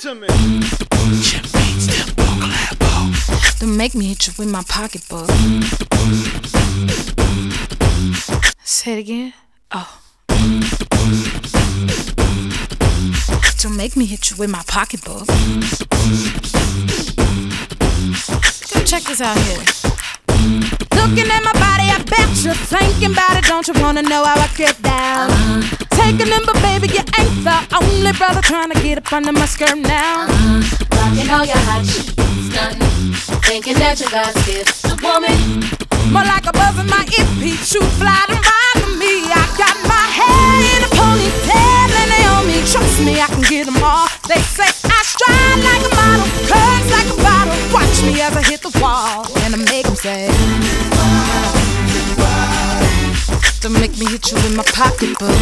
to me. Don't make me hit you with my pocketbook. Say it again. Oh. Don't make me hit you with my pocketbook. So check this out here. Looking at my body, I bet you're thinking about it. Don't you wanna know how I get down? Take a number, baby, you ain't the only brother trying to get up under my skirt now. Rocking all your hot shit, stunting, thinking that you got skills. A woman, more like a buzz in my earpiece. Shoot, fly, and ride with me. I got my hair in a ponytail and they on me. Trust me, I can get them all. They say I stride like a model, curves like a bottle. Watch me as I hit the wall and I make them say, don't make me hit you with my pocketbook.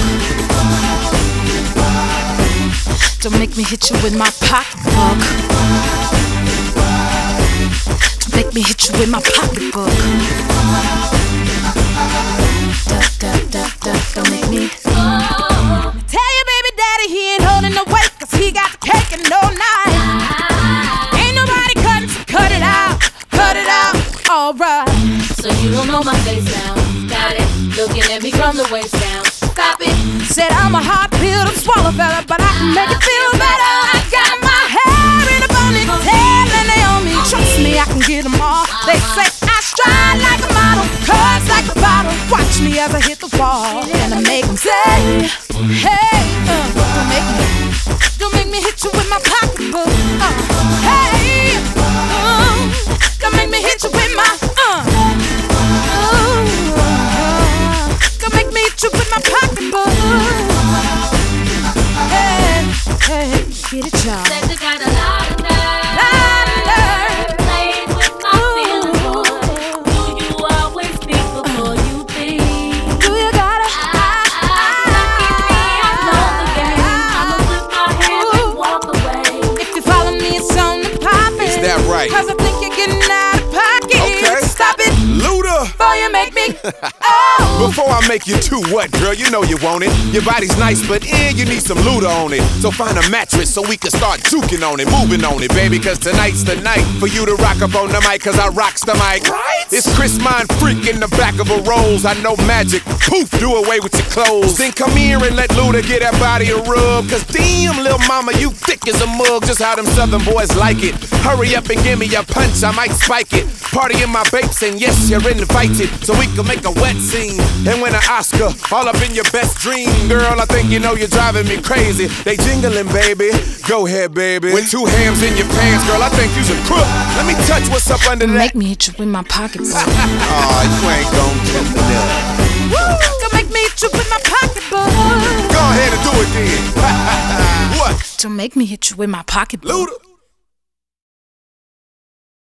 Don't make me hit you with my pocketbook. Don't make me hit you with my pocketbook. Don't make me. Tell your baby daddy he ain't holding no weight, cause he got the cake and no knife. Ain't nobody cutting, so cut it out, alright. so you don't know my face now. Got it, looking at me from the waist down. Stop it. Said I'm a hard pill to swallow, fella, but I can make it feel better. I got my hair in a ponytail and they on me. Trust me, I can get them all. They say I stride like a model, curves like a bottle. Watch me as I hit the wall and I make them say, hey, don't make me hit you with my pocketbook. Hey, don't make me hit you with my don't make me hit you with my pocketbook. Hey, get it, y'all. Said you got a lot of nerve. Playing with my feelings, boy. Do you always speak before you think? Do you gotta? I'ma flip my hands and walk away. If you follow me, it's on the poppin'. Is that right? Cause I think you're getting out of pocket. Okay. Stop it Luda. before you make me. Before I make you too what, girl, you know you want it. Your body's nice, but you need some Luda on it. So find a mattress so we can start juking on it, moving on it, baby. Cause tonight's the night for you to rock up on the mic, cause I rocks the mic. Right? It's Chris Mind Freak in the back of a Rolls. I know magic. Poof, do away with your clothes. Then come here and let Luda get that body a rub. Cause damn, little mama, you thick as a mug. Just how them southern boys like it. Hurry up and give me a punch, I might spike it. Party in my babes, and yes, you're invited. So we can make a wet scene and win an Oscar, all up in your best dream. Girl, I think you know you're driving me crazy. They jingling, baby. Go ahead, baby. With two hams in your pants, girl, I think you's a crook. Let me touch what's up under that. Make me hit you with my pocketbook. Aw, you ain't gon' do that. Don't make me hit you with my pocketbook. Go ahead and do it then. What? Don't make me hit you with my pocketbook. Luda.